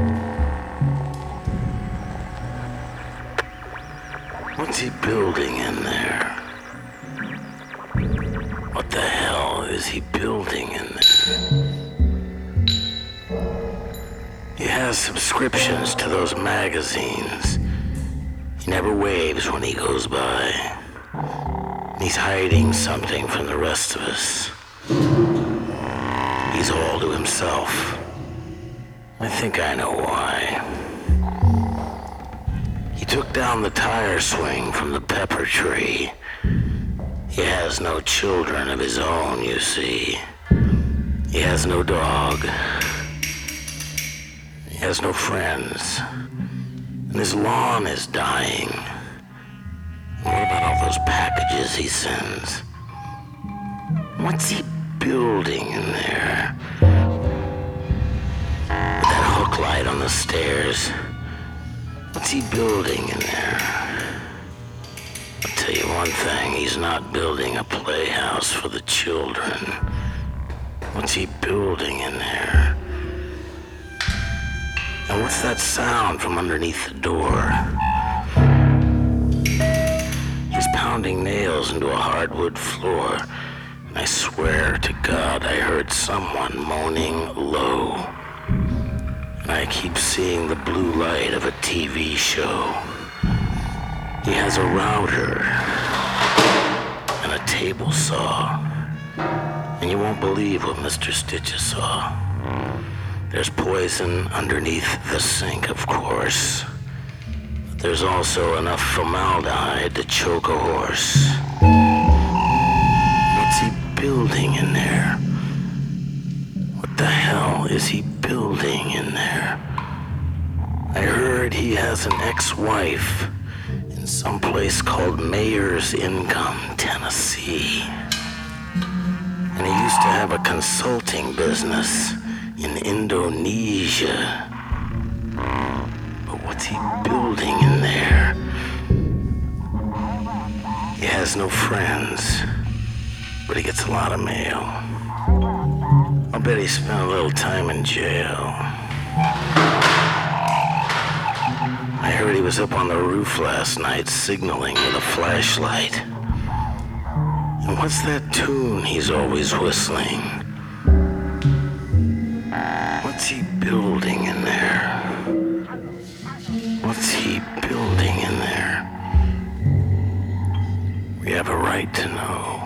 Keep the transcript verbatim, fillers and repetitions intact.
What's he building in there? What the hell is he building in there? He has subscriptions to those magazines. He never waves when he goes by. He's hiding something from the rest of us. He's all to himself. I think I know why. He took down the tire swing from the pepper tree. He has no children of his own, you see. He has no dog. He has no friends. And his lawn is dying. What about all those packages he sends? What's he building in there? With that hook light on the stairs. What's he building in there? I'll tell you one thing, he's not building a playhouse for the children. What's he building in there? And what's that sound from underneath the door? He's pounding nails into a hardwood floor. And I swear to God I heard someone moaning low. And I keep seeing the blue light of a T V show. He has a router and a table saw. And you won't believe what Mister Stitches saw. There's poison underneath the sink, of course. But there's also enough formaldehyde to choke a horse. What's he building in there? What the hell is he building in there? I heard he has an ex-wife in some place called Mayor's Income, Tennessee. And he used to have a consulting business in Indonesia. But what's he building in there? He has no friends, but he gets a lot of mail. I'll bet he spent a little time in jail. I heard he was up on the roof last night signaling with a flashlight. And what's that tune he's always whistling? What's he building in there? What's he building in there? We have a right to know.